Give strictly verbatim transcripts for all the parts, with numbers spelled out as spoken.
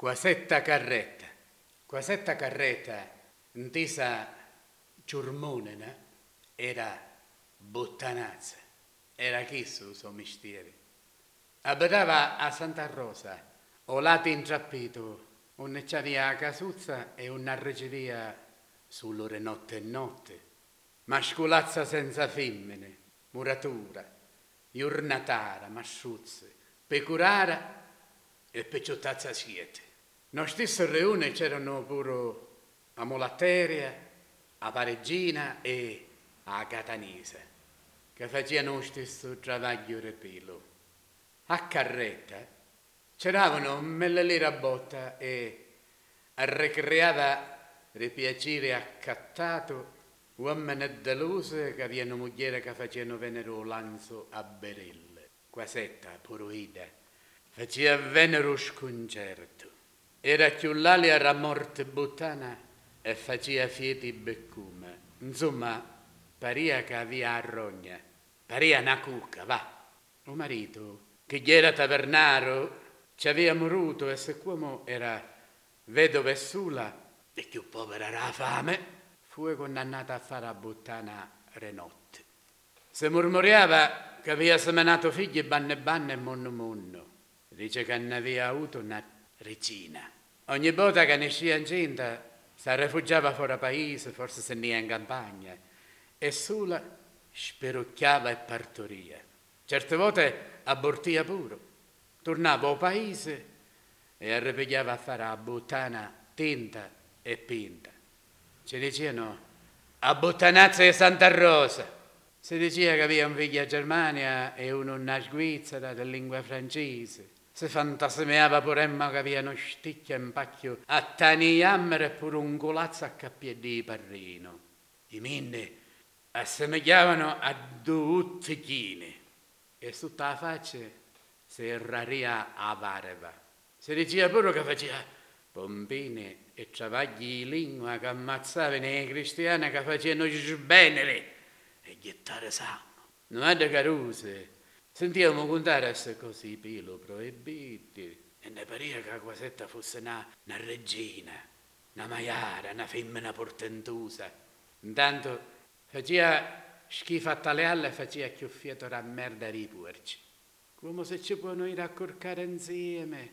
Quasetta carretta, quasetta carretta, intesa ciurmonena, era buttanazza, era questo il suo mestiere. Abitava a Santa Rosa, ho lato intrappito, una c'aveva a casuzza e una riceria sull'ore notte e notte, masculazza senza femmine, muratura, giornatara, masciuzze, pecurara e pecciotazza siete. Noi stessi riunioni c'erano pure a Molatteria, a Pareggina e a Catanese, che facevano lo stesso travaglio repelo. A Carretta c'eravano mille lire a botta e arrecreava ripiacere accattato uomini deluse che avevano moglie che facevano venere lanzo a berelle. Quasetta, poroida, faceva venere sconcerto. Era chiullale a morte buttana e faceva fieti beccume. Insomma, paria che aveva a rogna, paria una cucca, va. Il marito, che gli era tavernaro, ci aveva moruto e siccome era vedova e sola e più povera era la fame, fu condannata a fare a buttana renotte. Si murmuriava che aveva seminato figli banne banne e monno monno. Dice che ne aveva avuto una regina. Ogni volta che ne usciva incinta si rifugiava fuori paese, forse se ne in campagna, e sola sperucchiava e partoria. Certe volte abortia pure, tornava al paese e arrepigliava a fare a buttana tinta e pinta. Ci dicevano a buttanazza di Santa Rosa. Si diceva che aveva un figlio a Germania e uno una svizzera di lingua francese. Si fantasmeava pure Emma che aveva uno sticchio in pacchio a taniammere e pure un colazzo a cappiè di parrino. I minni assomigliavano a due uttichini e su tutta la faccia si irraria a vareva. Si diceva pure che faceva pompini e travagli di lingua che ammazzavano i cristiani che facevano sbenere e gettare sangue. Non è da caruse. Sentiamo contare essere così pelo proibiti e ne pariva che la quasetta fosse una, una regina, una maiara, una femmina portentosa. Intanto faceva schifo a tale alle e faceva chiuffietto a merda di porci. Come se ci può ir a corcare insieme,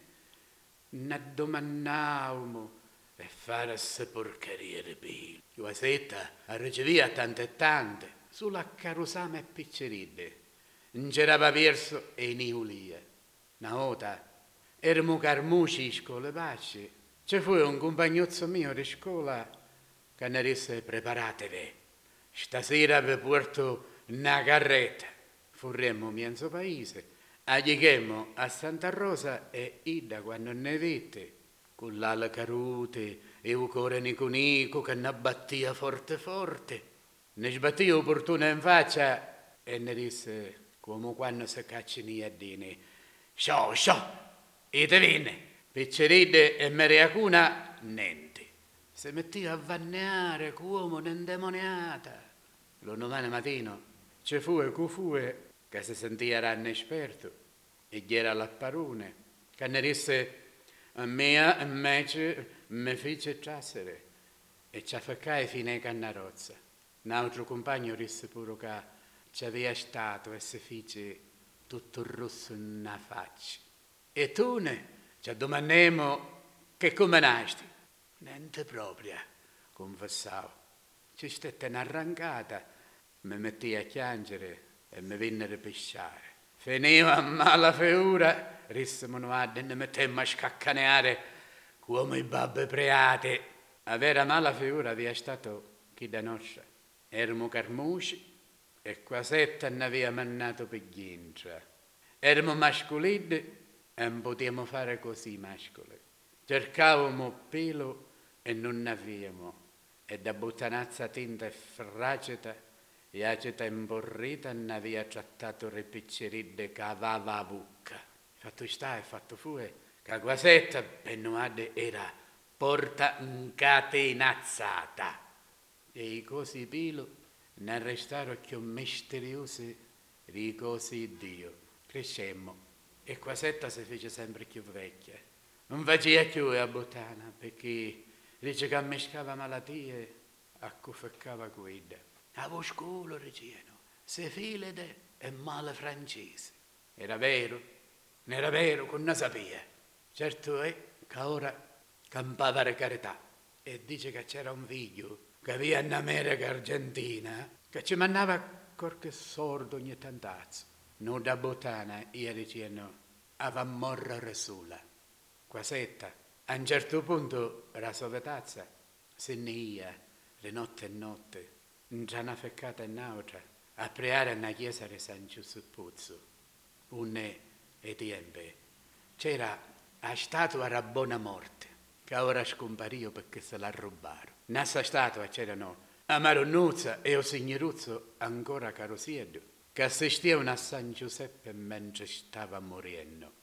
ne domandavamo e fare queste porcherie di pelo. La quasetta riceveva tante e tante, solo a carusame e picceride. Non c'era verso e niulia. Una volta eravamo carmuci in scuola pace. Ci fu un compagnozzo mio di scuola che ne disse preparatevi. Stasera vi porto una carretta. Furremmo mezzo paese. Aghichemmo a Santa Rosa e Ida quando ne vette. Con l'ala carute e un cuore nico nico che ne battia forte forte. Ne sbattia opportuna in faccia e ne disse come quando si cacciano i addini. Sciò, sciò, e te viene, picceride e meriacuna, niente. Si metteva a vanneare come un'indemoniata. Lo domani mattino ci fu e cu fu che si sentiva inesperto e gli era l'apparone che ne disse a me invece mi fece trasere e ci affaccai fino ai cannarozza. Un altro compagno disse pure che ci aveva stato e si fece tutto rosso in una faccia. E tu ne ci domandiamo che come nasti? Niente proprio, confessavo. Ci stette un'arrancata, mi metti a piangere e mi vennero a pesciare. Finiva a mala figura, rissimo nuovo e ne mettemmo a scaccaneare come i babbe preate. A vera mala figura aveva stato chi da nostra. Eramo carmuci e quasetta ne aveva mannato per gintra. Eramo mascolini e non potevamo fare così mascoli. Cercavamo pelo e non ne avevamo. E da buttanazza tinta e fraceta e aceta imborrita ne aveva trattato le picceridde che aveva a bocca. Fatto sta e fatto fu che quasetta pennuade era porta incatenazzata. E i cosi pelo ne restarono più misteriosi di cosi Dio. Crescemmo e quasetta si fece sempre più vecchia. non faceva più a Bottana perché dice che ammiscava malattie a cui feccava guida. A voi scuola, dicevano, se filete è male francese. Era vero, non era vero, che non sapeva. Certo è che ora campava di carità e dice che c'era un figlio che via in America Argentina che ci mandava qualche sordo ogni tantazzo. Non da Bottana, io dicevano, aveva morrere sola. Quasetta, a un certo punto la sovetazza se ne ia, le notte e notte, in una feccata e un'altra, a pregare nella chiesa di San Giuseppe, une e tempe. C'era la statua della buona morte, che ora scompario perché se la rubarono. Nella statua c'erano a Maronnuzza e o Signoruzzo ancora carosiedo, che assistivano a San Giuseppe mentre stava morendo.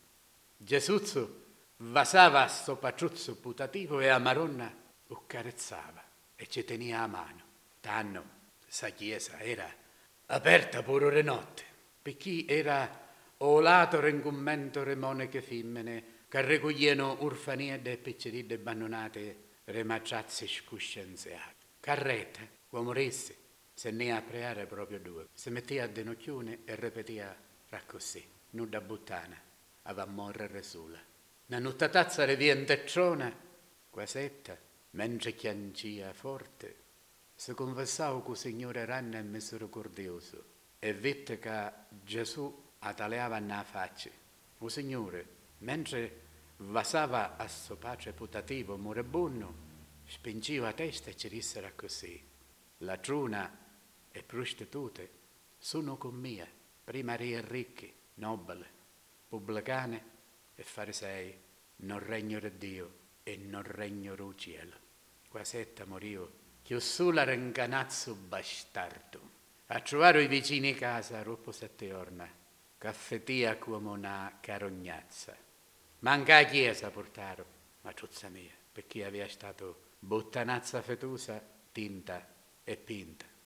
Gesù vasava a sto paciuzzo putativo e a Maronna lo carezzava e ci tenia a mano. Tanno, sa chiesa era aperta pure le notte, perché era o lato rincummento le monache femmine che raccoglievano orfanette e piccerine abbandonate remacciazze scuscenziate. Carretta, come morisse, se ne a pregare proprio due. Si metteva a denocchione e ripetiva così, non da buttana, aveva morrere sola. Una nottatazza rivientecciona, quasetta, mentre chiancia forte, si confessava che il Signore era e misericordioso e vette che Gesù ataleava nella faccia. Il Signore, mentre vasava a suo pace putativo moribondo, spingeva la testa e ci disse così: la truna e prostitute sono con me, prima re ricchi, nobili, pubblicani e farisei, non regno di Dio e non regno del cielo. Quasetta moriva, che solo ringanazzo bastardo. A trovare i vicini a casa, dopo sette giorni, caffettia come una carognazza. Manca a chiesa portarono, ma tuzza mia, perché aveva stato bottanazza fetusa, tinta e pinta.